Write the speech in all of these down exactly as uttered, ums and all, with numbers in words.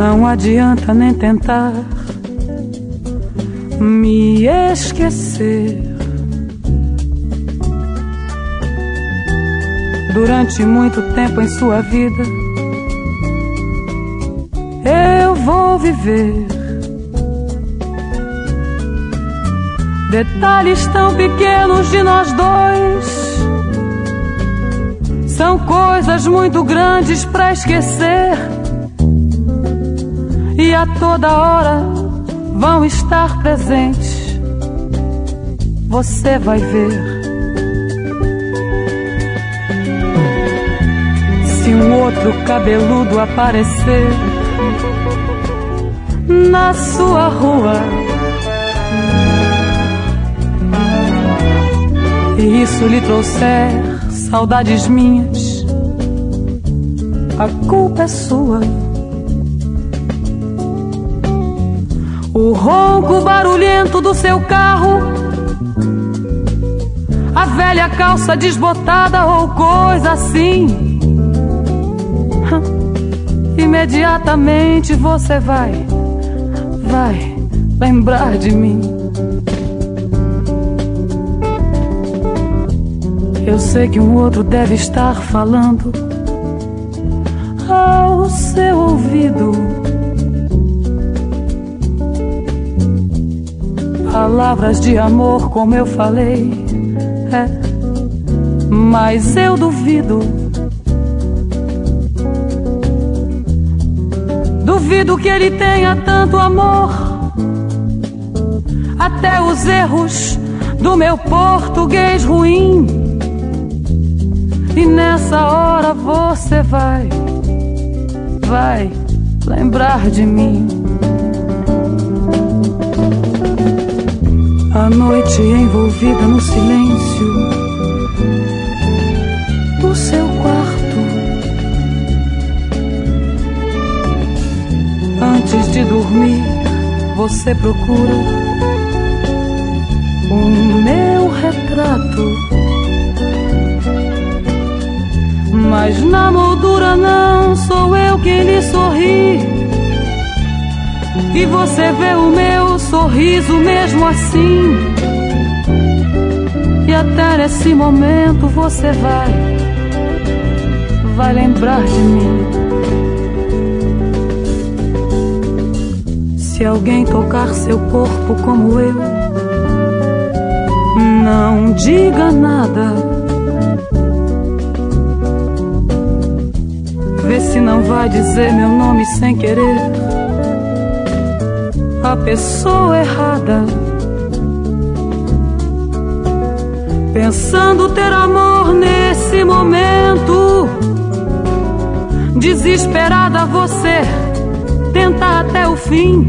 Não adianta nem tentar me esquecer. Durante muito tempo em sua vida eu vou viver detalhes tão pequenos de nós dois. São coisas muito grandes pra esquecer, e a toda hora vão estar presentes. Você vai ver. Se um outro cabeludo aparecer na sua rua e isso lhe trouxer saudades minhas, a culpa é sua. O ronco barulhento do seu carro, a velha calça desbotada ou coisa assim, imediatamente você vai, vai lembrar de mim. Eu sei que um outro deve estar falando ao seu ouvido palavras de amor como eu falei, é, mas eu duvido. Duvido que ele tenha tanto amor. Até os erros do meu português ruim, e nessa hora você vai, vai lembrar de mim. A noite envolvida no silêncio do seu quarto, antes de dormir você procura o meu retrato, mas na moldura não sou eu quem lhe sorri, e você vê o meu sorriso mesmo assim, e até nesse momento você vai, vai lembrar de mim. Se alguém tocar seu corpo como eu, não diga nada. Vê se não vai dizer meu nome sem querer a pessoa errada, pensando ter amor nesse momento. Desesperada você tenta até o fim,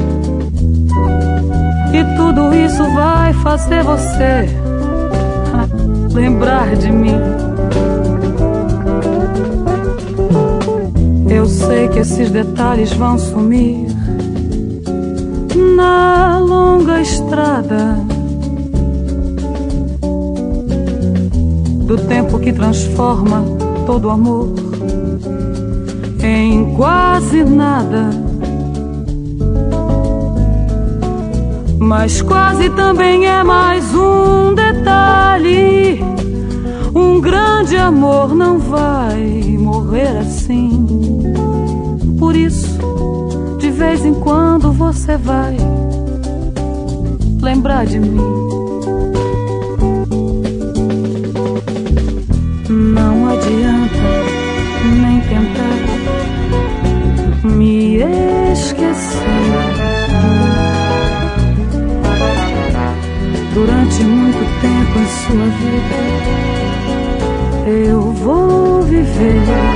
e tudo isso vai fazer você lembrar de mim. Eu sei que esses detalhes vão sumir na longa estrada do tempo que transforma todo amor em quase nada. Mas quase também é mais um detalhe. Um grande amor não vai morrer assim. Por isso, de vez em quando você vai lembrar de mim. Não adianta nem tentar me esquecer. Durante muito tempo em sua vida eu vou viver